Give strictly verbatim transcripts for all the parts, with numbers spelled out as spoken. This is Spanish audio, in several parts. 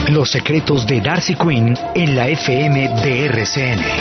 Los secretos de Darcy Quinn en la F M de R C N.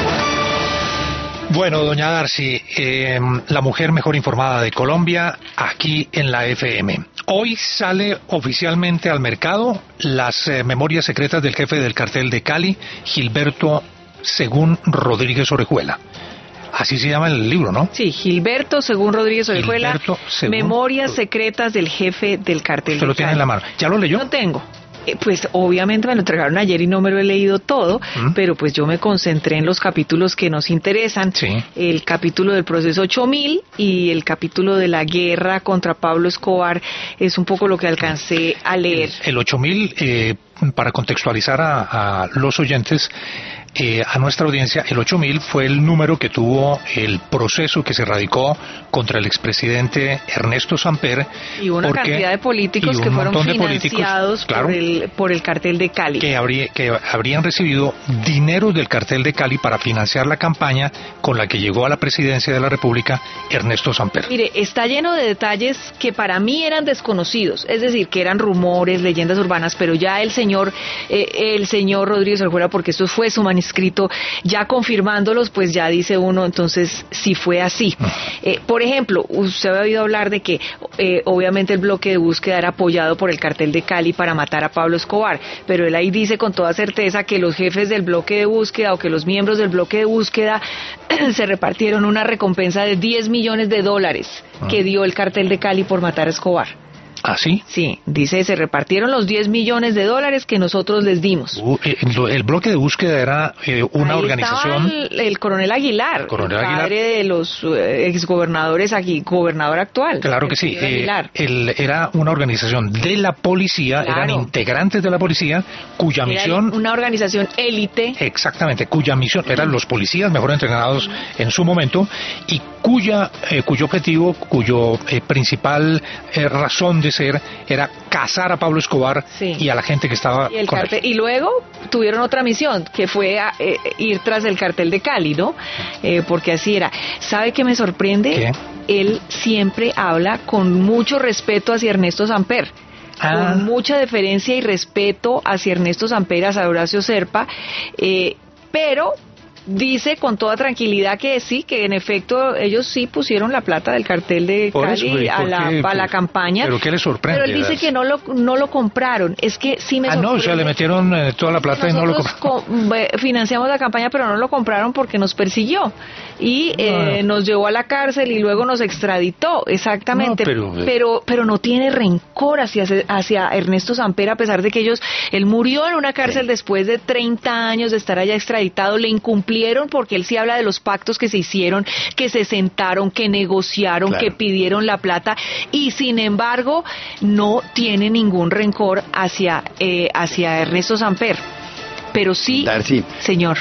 Bueno, doña Darcy, eh, la mujer mejor informada de Colombia, aquí en la F M. Hoy sale oficialmente al mercado las eh, memorias secretas del jefe del cartel de Cali, Gilberto Según Rodríguez Orejuela. Así se llama el libro, ¿no? Sí, Gilberto Según Rodríguez Orejuela, Gilberto, según... Memorias secretas del jefe del cartel Usted de lo tiene Cali. en la mano. ¿Ya lo leyó? No tengo. Eh, pues obviamente me lo entregaron ayer y no me lo he leído todo, ¿Mm? pero pues yo me concentré en los capítulos que nos interesan. Sí. El capítulo del proceso ocho mil y el capítulo de la guerra contra Pablo Escobar es un poco lo que alcancé a leer. El, el ocho mil, eh, para contextualizar a, a los oyentes, Eh, a nuestra audiencia, el ocho mil fue el número que tuvo el proceso que se radicó contra el expresidente Ernesto Samper. Y una porque, cantidad de políticos que fueron financiados claro, por, el, por el cartel de Cali. Que, habría, que habrían recibido dinero del cartel de Cali para financiar la campaña con la que llegó a la presidencia de la República Ernesto Samper. Mire, está lleno de detalles que para mí eran desconocidos, es decir, que eran rumores, leyendas urbanas, pero ya el señor, eh, el señor Rodríguez Orejuela, porque esto fue su manifestación, escrito, ya confirmándolos, pues ya dice uno, entonces, si fue así. Eh, por ejemplo, usted ha oído hablar de que eh, obviamente el bloque de búsqueda era apoyado por el cartel de Cali para matar a Pablo Escobar, pero él ahí dice con toda certeza que los jefes del bloque de búsqueda o que los miembros del bloque de búsqueda se repartieron una recompensa de diez millones de dólares que dio el cartel de Cali por matar a Escobar. ¿Ah, sí? Sí, dice, se repartieron los diez millones de dólares que nosotros les dimos. Uh, el, el bloque de búsqueda era eh, una Ahí organización... El, el coronel Aguilar, el, coronel el padre Aguilar. de los eh, exgobernadores aquí, gobernador actual. Claro que sí, eh, el, era una organización de la policía, claro. Eran integrantes de la policía, cuya era misión... una organización élite. Exactamente, cuya misión, eran los policías mejor entrenados en su momento, y cuya eh, cuyo objetivo, cuyo eh, principal eh, razón de ser era cazar a Pablo Escobar sí. y a la gente que estaba y el con cartel, él. Y luego tuvieron otra misión, que fue a, eh, ir tras el cartel de Cali, ¿no? Eh, porque así era. ¿Sabe qué me sorprende? ¿Qué? Él siempre habla con mucho respeto hacia Ernesto Samper. Ah. Con mucha deferencia y respeto hacia Ernesto Samper, hacia Horacio Serpa, eh, pero... dice con toda tranquilidad que sí, que en efecto ellos sí pusieron la plata del cartel de Cali a la, a la campaña. ¿Pero qué le sorprende? Pero él dice que no lo, no lo compraron. Es que sí me ah, sorprende. Ah, no, o sea, le metieron eh, toda la plata y no lo compraron. Financiamos la campaña, pero no lo compraron porque nos persiguió. Y eh, no. nos llevó a la cárcel y luego nos extraditó, exactamente. No, pero, pero pero no tiene rencor hacia, hacia Ernesto Samper, a pesar de que ellos, él murió en una cárcel sí. después de treinta años de estar allá extraditado, le incumplieron porque él sí habla de los pactos que se hicieron, que se sentaron, que negociaron, claro. que pidieron la plata y sin embargo no tiene ningún rencor hacia, eh, hacia Ernesto Samper. Pero sí, Darcy, señor.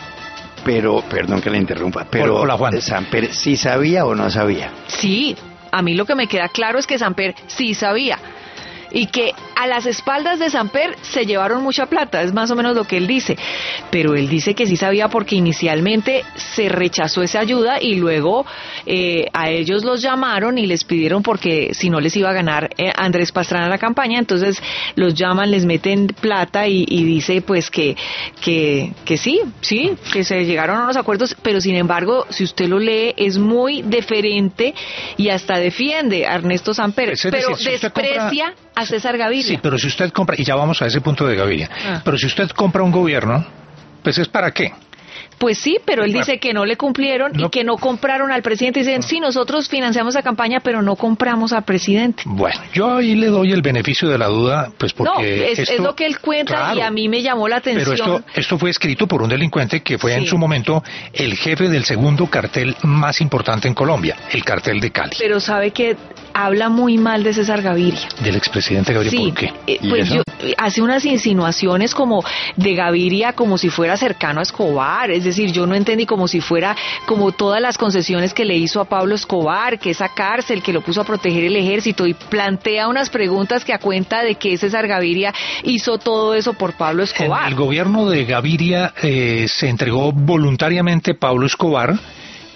Pero, perdón que le interrumpa, pero hola, Juan. ¿Samper sí sabía o no sabía? Sí, a mí lo que me queda claro es que Samper sí sabía. Y que a las espaldas de Samper se llevaron mucha plata, es más o menos lo que él dice. Pero él dice que sí sabía porque inicialmente se rechazó esa ayuda y luego eh, a ellos los llamaron y les pidieron porque si no les iba a ganar eh, Andrés Pastrana la campaña, entonces los llaman, les meten plata y, y dice pues que, que, que sí, sí, que se llegaron a unos acuerdos, pero sin embargo, si usted lo lee, es muy deferente y hasta defiende a Ernesto Samper, es pero decir, si desprecia compra... a César Gaviria. Sí, pero si usted compra, y ya vamos a ese punto de Gaviria, ah. pero si usted compra un gobierno, pues ¿es para qué? Pues sí, pero él dice que no le cumplieron no. y que no compraron al presidente. Dicen, sí, nosotros financiamos la campaña, pero no compramos al presidente. Bueno, yo ahí le doy el beneficio de la duda, pues porque... No, es, esto, es lo que él cuenta claro, y a mí me llamó la atención. Pero esto, esto fue escrito por un delincuente que fue sí. en su momento el jefe del segundo cartel más importante en Colombia, el cartel de Cali. Pero sabe que habla muy mal de César Gaviria. Del expresidente Gaviria, sí, ¿por qué? Eh, pues yo, hace unas insinuaciones como de Gaviria como si fuera cercano a Escobar, es decir, yo no entendí como si fuera como todas las concesiones que le hizo a Pablo Escobar, que esa cárcel, que lo puso a proteger el ejército y plantea unas preguntas que a cuenta de que César Gaviria hizo todo eso por Pablo Escobar. En el gobierno de Gaviria eh, se entregó voluntariamente Pablo Escobar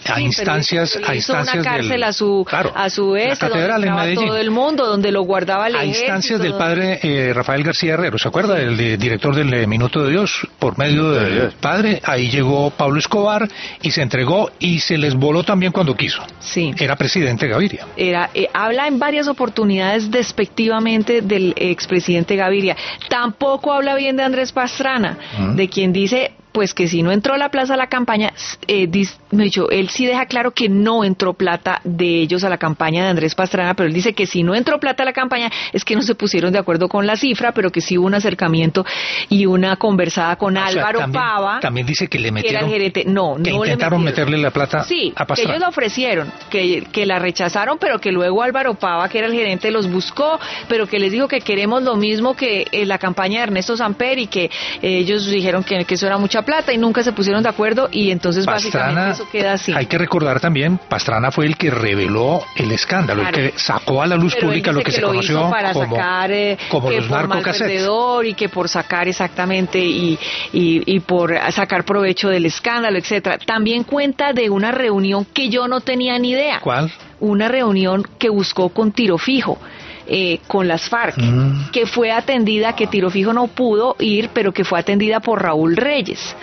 a Sí, instancias, pero a le hizo instancias una cárcel del, a su claro, a su la vez, donde catedral en estaba Medellín. todo el mundo, donde lo guardaba el A ejército. instancias del donde- padre eh, Rafael García Herrero, ¿se acuerda? El de- director del eh, Minuto de Dios, por medio de del Dios. padre, ahí llegó Pablo Escobar y se entregó y se les voló también cuando quiso. Sí. Era presidente Gaviria. Era, eh, habla en varias oportunidades despectivamente del expresidente Gaviria. Tampoco habla bien de Andrés Pastrana, Mm. de quien dice pues que si no entró la plaza a la campaña, eh, dis, me dicho, él sí deja claro que no entró plata de ellos a la campaña de Andrés Pastrana, pero él dice que si no entró plata a la campaña es que no se pusieron de acuerdo con la cifra, pero que sí hubo un acercamiento y una conversada con O sea, Álvaro también, Pava, también dice que le que era el metieron, gerente. No, que no le intentaron metieron. meterle la plata Sí, a que Pastrana. ellos la ofrecieron, que, que la rechazaron, pero que luego Álvaro Pava, que era el gerente, los buscó, pero que les dijo que queremos lo mismo que en la campaña de Ernesto Samper y que eh, ellos dijeron que, que eso era mucha plata y nunca se pusieron de acuerdo y entonces básicamente Pastrana, eso queda así. hay que recordar también, Pastrana fue el que reveló el escándalo, Claro. el que sacó a la luz Pero él pública lo dice que, se lo conoció hizo para como, sacar eh, como que los por mal narcocassettes. perdedor y que por sacar exactamente y, y, y por sacar provecho del escándalo, etcétera. También cuenta de una reunión que yo no tenía ni idea. ¿Cuál? Una reunión que buscó con Tiro Fijo. Eh, con las FARC, Mm. que fue atendida, que Tiro Fijo no pudo ir, pero que fue atendida por Raúl Reyes.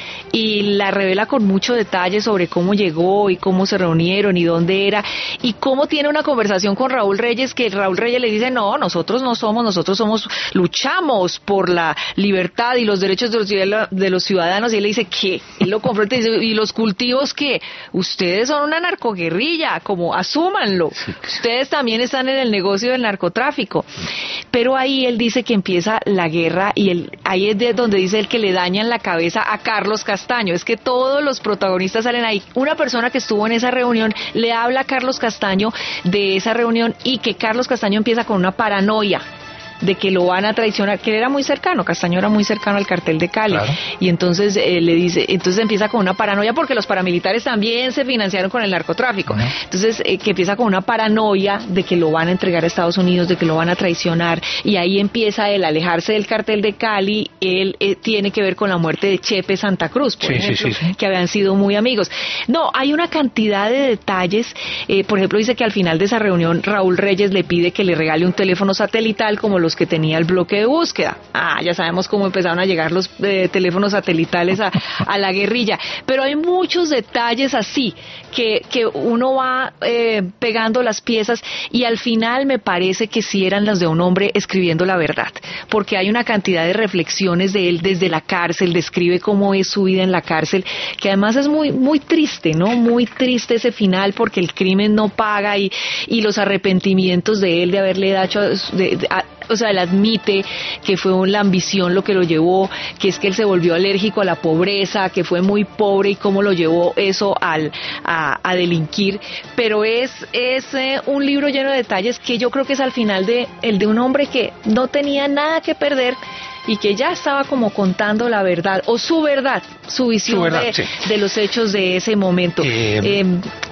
Y la revela con mucho detalle sobre cómo llegó y cómo se reunieron y dónde era y cómo tiene una conversación con Raúl Reyes, que Raúl Reyes le dice, no, nosotros no somos, nosotros somos, luchamos por la libertad y los derechos de los, ciudad- de los ciudadanos, y él le dice, ¿qué? Él lo confronta y dice, ¿y los cultivos qué? Ustedes son una narcoguerrilla, como asúmanlo, ustedes también están en el negocio del narcotráfico. Pero ahí él dice que empieza la guerra y él, ahí es de donde dice él que le dañan la cabeza a Carlos Castaño. Es que todos los protagonistas salen ahí. Una persona que estuvo en esa reunión le habla a Carlos Castaño de esa reunión y que Carlos Castaño empieza con una paranoia de que lo van a traicionar, que él era muy cercano, Castaño era muy cercano al cartel de Cali, Claro. y entonces eh, le dice, entonces empieza con una paranoia porque los paramilitares también se financiaron con el narcotráfico, Ujú. entonces eh, que empieza con una paranoia de que lo van a entregar a Estados Unidos, de que lo van a traicionar, y ahí empieza él a alejarse del cartel de Cali. Él eh, tiene que ver con la muerte de Chepe Santa Cruz, por Sí, sí, ejemplo, sí, sí. que habían sido muy amigos. No, hay una cantidad de detalles, eh, por ejemplo dice que al final de esa reunión Raúl Reyes le pide que le regale un teléfono satelital como los que tenía el bloque de búsqueda. Ah, ya sabemos cómo empezaron a llegar los eh, teléfonos satelitales a, a la guerrilla, pero hay muchos detalles así que, que uno va eh, pegando las piezas y al final me parece que sí eran las de un hombre escribiendo la verdad, porque hay una cantidad de reflexiones de él desde la cárcel, describe cómo es su vida en la cárcel, que además es muy muy triste, ¿no? Muy triste ese final porque el crimen no paga y, y los arrepentimientos de él de haberle dado, de, de, a, o sea, él admite que fue la ambición lo que lo llevó, que es que él se volvió alérgico a la pobreza, que fue muy pobre y cómo lo llevó eso al, a, a delinquir, pero es, es eh, un libro lleno de detalles que yo creo que es al final de el de un hombre que no tenía nada que perder y que ya estaba como contando la verdad, o su verdad, su visión Su verdad, de, sí. de los hechos de ese momento. Eh, Eh,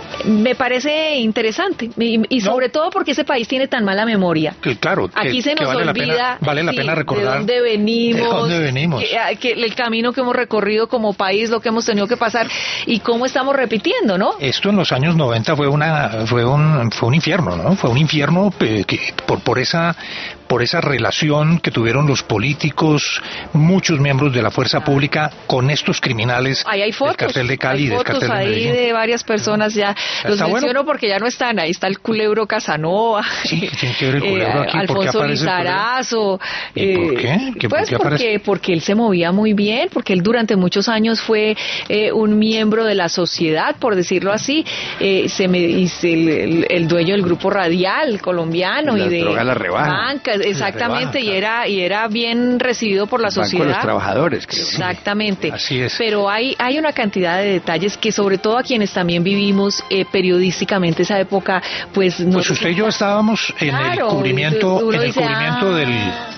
me parece interesante y, y sobre No. todo porque ese país tiene tan mala memoria. Que, claro, que- Aquí se que nos vale la olvida, pena- vale la sí, pena recordar de dónde venimos, de dónde venimos. Que, ah, que el camino que hemos recorrido como país, lo que hemos tenido que pasar y cómo estamos repitiendo, ¿no? Esto en los años noventa fue una fue un fue un infierno, ¿no? Fue un infierno eh, que, por por esa por esa relación que tuvieron los políticos, muchos miembros de la fuerza pública con estos criminales Ahí hay del fotos, cartel de Cali hay y del fotos cartel de ahí Medellín. de varias personas ya. Los Está bueno. menciono porque ya no están. Ahí está el culebro Casanova, Sí, ¿qué tiene que ver el culebro aquí? ¿Por qué Alfonso aparece el culebro? Lizarazo. ¿Y por qué? ¿Qué- por pues qué aparece? porque, porque él se movía muy bien, porque él durante muchos años fue eh, un miembro de la sociedad, por decirlo así. Eh, se me dice el, el- el dueño del grupo radial colombiano Y y, las de drogas las rebajan. bancas, exactamente, rebajan, y era y era bien recibido por la Van con sociedad. los trabajadores, creo. Exactamente. Así es. Pero hay, hay una cantidad de detalles que sobre todo a quienes también vivimos eh, periodísticamente esa época, pues no. Pues usted y yo estábamos en Claro, el cubrimiento, uno en el dice, cubrimiento ah, del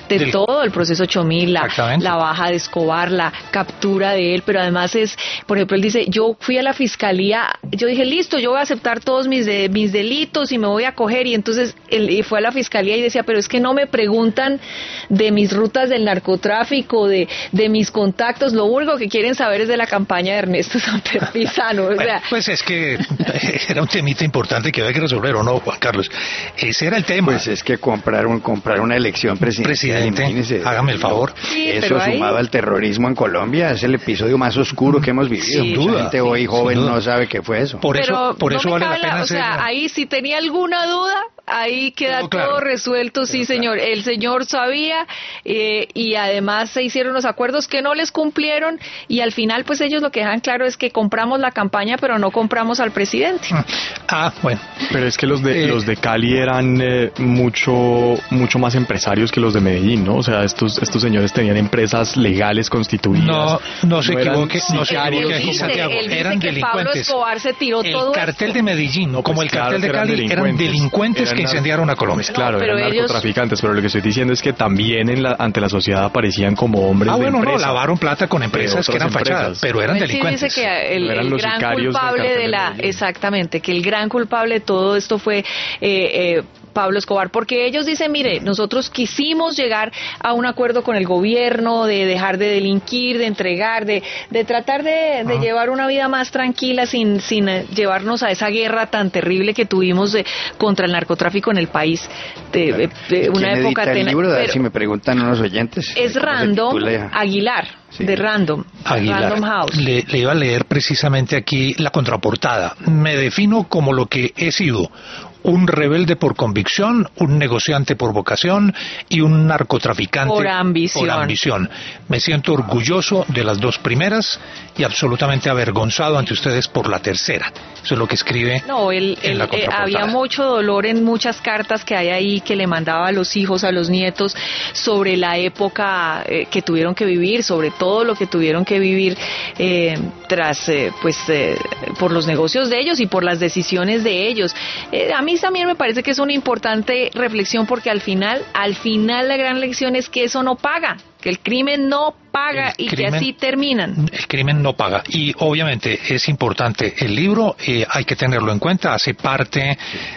de del... todo el proceso ocho mil, la, la baja de Escobar, la captura de él, pero además es, por ejemplo, él dice, yo fui a la fiscalía, yo dije, listo, yo voy a aceptar todos mis de, mis delitos y me voy a coger, y entonces él y fue a la fiscalía y decía, pero es que no me preguntan de mis rutas del narcotráfico, de, de mis contactos, lo único que quieren saber es de la campaña de Ernesto Samper Pizano. O sea, bueno, pues es que era un temita importante que había que resolver, ¿o no, Juan Carlos? Ese era el tema. Pues es que comprar un comprar una elección presidencial, presidente, hágame el favor. Sí, eso sumado ahí... al terrorismo en Colombia es el episodio más oscuro que hemos vivido. Sí, Sin duda. La gente hoy joven no sabe qué fue eso. Por eso, Pero por no eso vale la pena la, o hacer... sea, ahí si tenía alguna duda, ahí queda todo, claro. todo resuelto, sí, claro. señor. El señor sabía eh, y además se hicieron los acuerdos que no les cumplieron y al final pues ellos lo que dejan claro es que compramos la campaña pero no compramos al presidente. Ah, bueno. Pero es que los de eh, los de Cali eran eh, mucho mucho más empresarios que los de Medellín, ¿no? O sea, estos estos señores tenían empresas legales constituidas. No, no se equivoque, no se equivoque, aquí, Santiago, eran que delincuentes. Pablo Escobar se tiró el todo cartel esto. de Medellín, no, como pues el cartel claro de Cali, eran delincuentes, eran delincuentes eran que incendiaron a Colombia. Pues claro, no, pero eran ellos... narcotraficantes, pero lo que estoy diciendo es que también en la, ante la sociedad aparecían como hombres ah, de bueno, empresa. no, lavaron plata con empresas que eran empresas. fachadas, pero eran sí, delincuentes. Dice que el, eran el los gran culpable de la, de exactamente, que el gran culpable de todo esto fue eh, eh, Pablo Escobar, porque ellos dicen, mire, nosotros quisimos llegar a un acuerdo con el gobierno de dejar de delinquir, de entregar, de, de tratar de, de llevar una vida más tranquila sin, sin llevarnos a esa guerra tan terrible que tuvimos de, contra el narcotráfico en el país. De, de, de una ¿Quién época edita el libro? A ver pero, si me preguntan unos oyentes. Es Random Aguilar. Sí. De Random, Aguilar. Random House. Le, le iba a leer precisamente aquí la contraportada. Me defino como lo que he sido: un rebelde por convicción, un negociante por vocación y un narcotraficante por ambición. por ambición. Me siento orgulloso de las dos primeras y absolutamente avergonzado ante ustedes por la tercera. Eso es lo que escribe no, él, en él, la eh, había mucho dolor en muchas cartas que hay ahí que le mandaba a los hijos, a los nietos, sobre la época eh, que tuvieron que vivir, sobre todo lo que tuvieron que vivir eh, tras, eh, pues, eh, por los negocios de ellos y por las decisiones de ellos. Eh, a mí también me parece que es una importante reflexión porque al final, al final la gran lección es que eso no paga, que el crimen no paga el y crimen, que así terminan. El crimen no paga y obviamente es importante el libro, eh, hay que tenerlo en cuenta, hace parte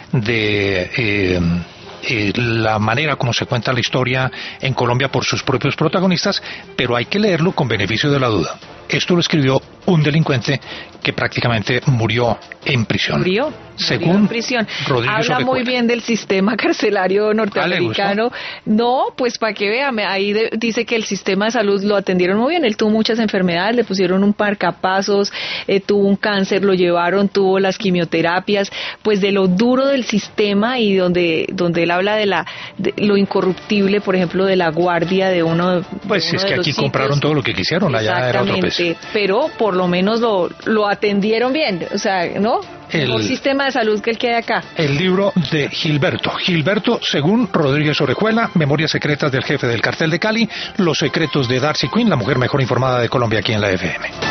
de... Eh, Eh, la manera como se cuenta la historia en Colombia por sus propios protagonistas, pero hay que leerlo con beneficio de la duda. Esto lo escribió un delincuente que prácticamente murió en prisión. ¿Murió? Según murió en prisión. Rodríguez Habla muy bien del sistema carcelario norteamericano. No, pues para que vean, ahí de, dice que el sistema de salud lo atendieron muy bien. Él tuvo muchas enfermedades, le pusieron un marcapasos, eh, tuvo un cáncer, lo llevaron, tuvo las quimioterapias, pues de lo duro del sistema y donde donde él habla de la de lo incorruptible, por ejemplo, de la guardia de uno. Pues de es uno que de aquí los compraron sitios. todo lo que quisieron, allá era otro peso. Pero por lo menos lo, lo atendieron bien, o sea, ¿no? El mejor sistema de salud que el que hay acá. El libro de Gilberto. Gilberto, según Rodríguez Orejuela, Memorias secretas del jefe del cartel de Cali, los secretos de Darcy Quinn, la mujer mejor informada de Colombia aquí en la F M.